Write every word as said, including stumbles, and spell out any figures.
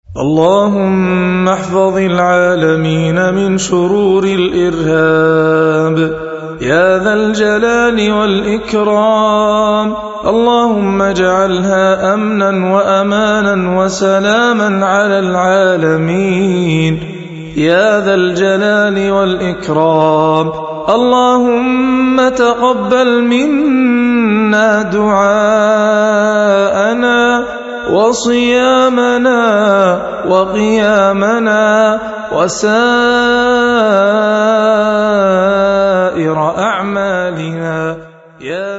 اللهم احفظ العالمين من شرور الإرهاب يا ذا الجلال والإكرام. اللهم اجعلها أمنا وأمانا وسلاما على العالمين يا ذا الجلال والإكرام. اللهم تقبل منا دعاءنا وصيامنا وقيامنا وسائر أعمالنا يا